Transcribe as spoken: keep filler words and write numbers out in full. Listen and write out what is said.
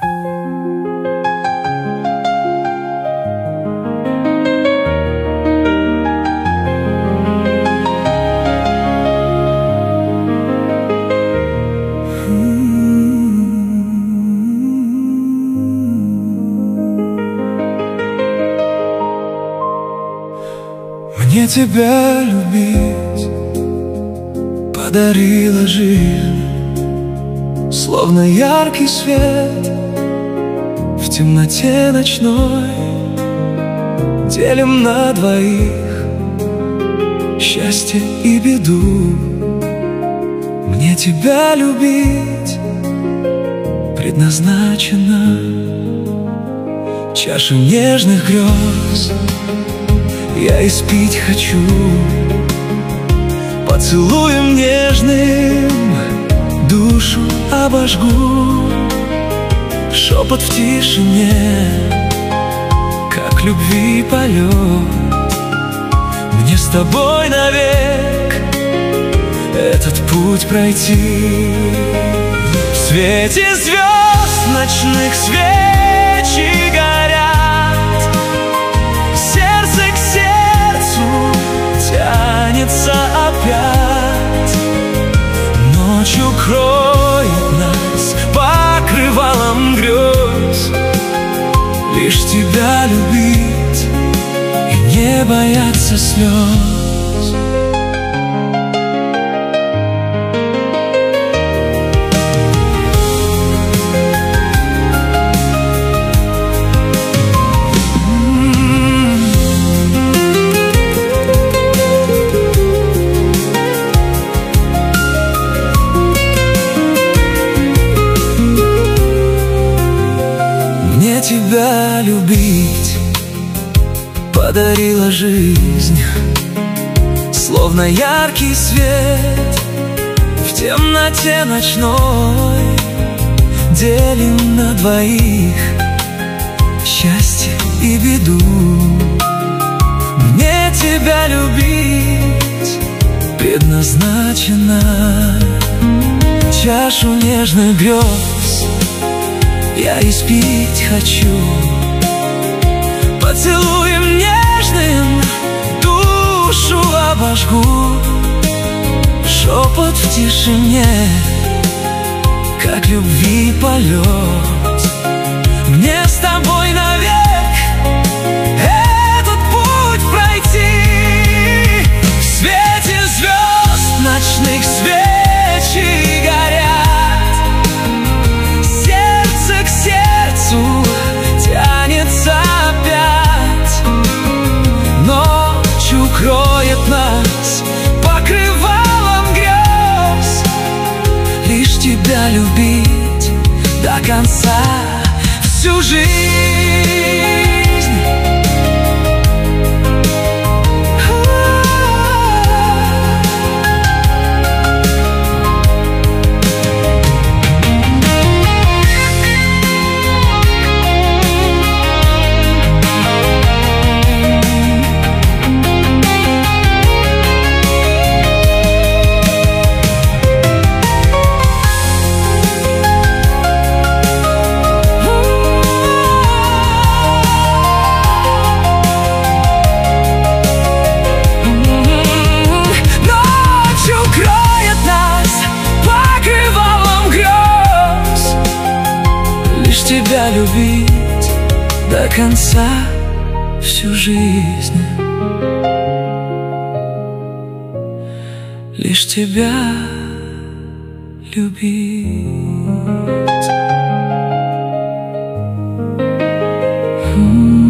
Мне тебя любить подарила жизнь, словно яркий свет в темноте ночной. Делим на двоих счастье и беду. Мне тебя любить предназначено. Чашу нежных грез я испить хочу. Поцелуем нежным душу обожгу. Шепот в тишине, как любви полет. Мне с тобой навек этот путь пройти. В свете звезд ночных свечи горят, сердце к сердцу тянется опять. Ночь укроет нас покрывалом грез. Лишь тебя любить и не бояться слез. Тебя любить подарила жизнь, словно яркий свет в темноте ночной. Делим на двоих счастье и беду. Мне тебя любить предназначено. Чашу нежных грез я испить хочу. Поцелуем нежным душу обожгу. Шепот в тишине, как любви полет. Мне с тобой навек этот путь пройти. В свете звезд ночных свечи горят, сердце к сердцу тянется опять. Ночь укроет нас покрывалом грез. Лишь тебя любить до конца всю жизнь. Тебя любить до конца всю жизнь. Лишь тебя любить.